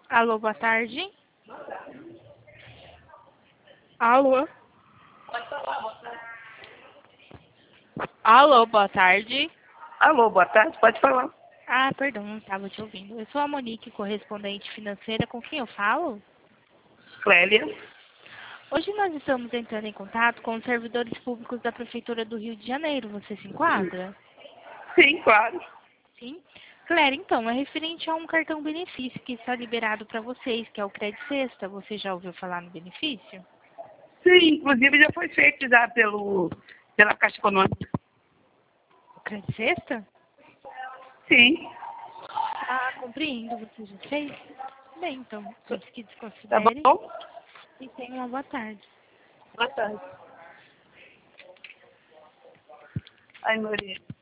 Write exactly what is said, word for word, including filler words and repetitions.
Alô, boa tarde. Alô? Alô, boa tarde. Alô, boa tarde, pode falar. Ah, perdão, não estava te ouvindo. Eu sou a Monique, correspondente financeira. Com quem eu falo? Clélia? Hoje nós estamos entrando em contato com os servidores públicos da Prefeitura do Rio de Janeiro. Você se enquadra? Sim, claro. Sim. Claire, então, é referente a um cartão benefício que está liberado para vocês, que é o Crédito Sexta. Você já ouviu falar no benefício? Sim, inclusive já foi feito já pelo, pela Caixa Econômica. O Crédito Sexta? Sim. Ah, compreendo. Você já fez? Bem, então, antes que Tá desconsidere, bom? e tenha uma boa tarde. Boa tarde. Ai, Maria.